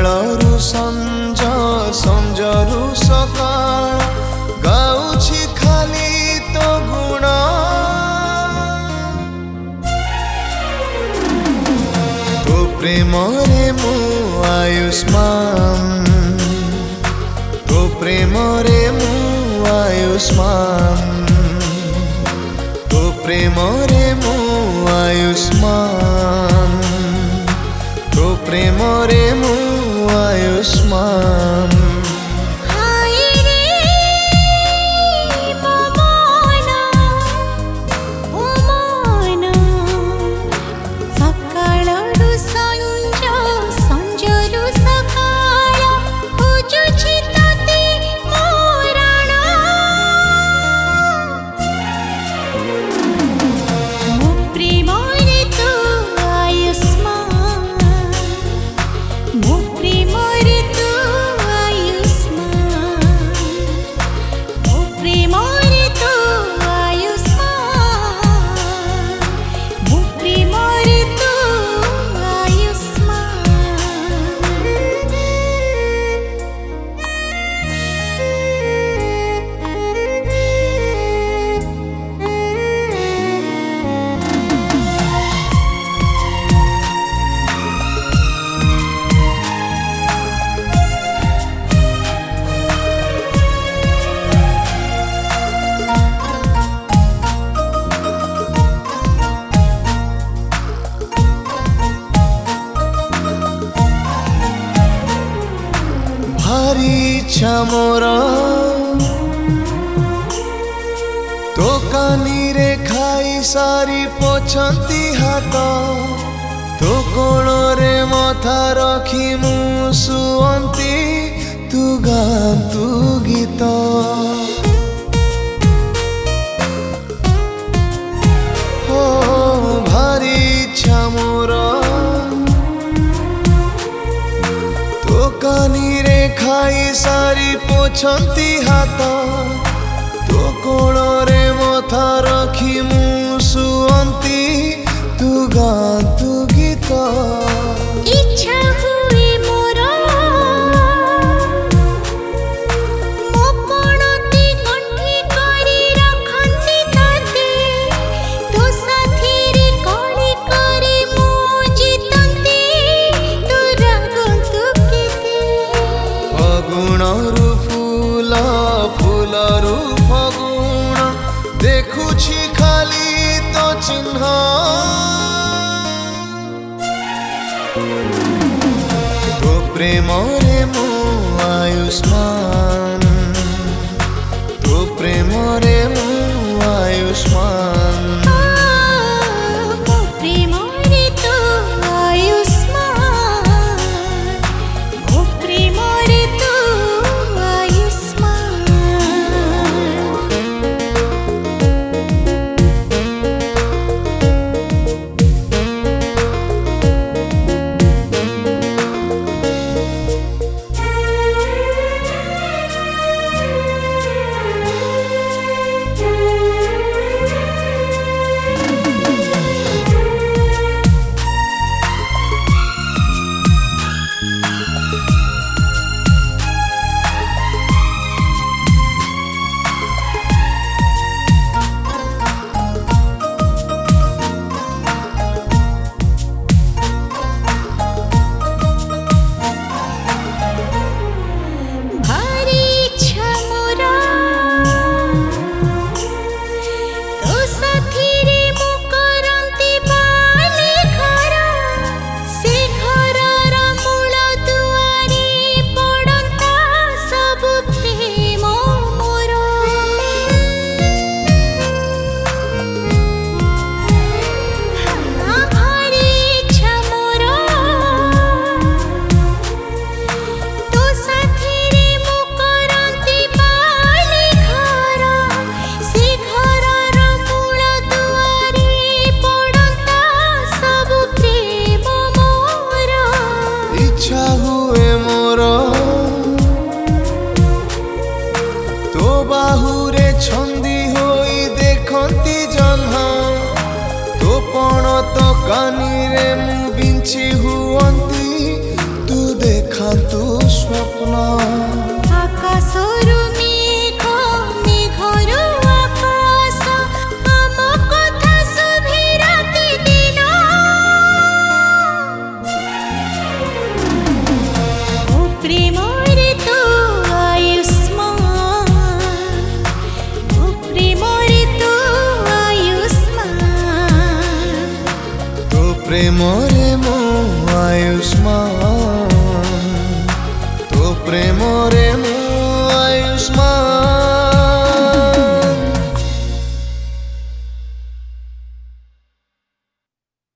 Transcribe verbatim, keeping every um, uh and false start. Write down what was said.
सकाळरू संज संजरू सकाळ गाउछि खाली तो गुण तो प्रेम रे मु आयुष्मान तो प्रेम रे मु आयुष्मान तो प्रेम रे मु आयुष्मान तो प्रेम रे मु आयुष्मान भारी इच्छा मोर तो कानी रे खाई सारी पोछंती हाथ तो कोण रे मथा रखी मु सुअंती तू गातु गीत हो भारी इच्छा मोर तो कानी रे खाई सारी पोछंती हाथ तो कोण रे मथा रखी मु सुअंती तू गातु गीत इच्छा हुए मोर मो पणती कंठी करी रखंती ताते तो साथी रे कली करी मु जीतंती तू रागंतु केते फगुणरू फूल फूलरू फगुण देखुछि खाली तो चिन्ह तो प्रेम रे मु आयुष्मान तो प्रेम रे मु आयुष्मान प्रेम रे तू आयुष्मान ओ प्रेम रे तू आयुष्मान भारी इच्छा मोर तो साथी रे मु करंती बाले घर से घरर मूल दुआरी पड़ंता सब प्रेम मोर भारी इच्छा मोर तो साथी रे मु करंती बाले घर से घरर मूल दुआरी पड़ंता सब प्रेम मोर इच्छा हुए मोर तो बाहुरे छंदी होई देखंती जन्ह तो पण तो कानी रे मु बिंची हुअंती तू देखंती প্রেম রে মো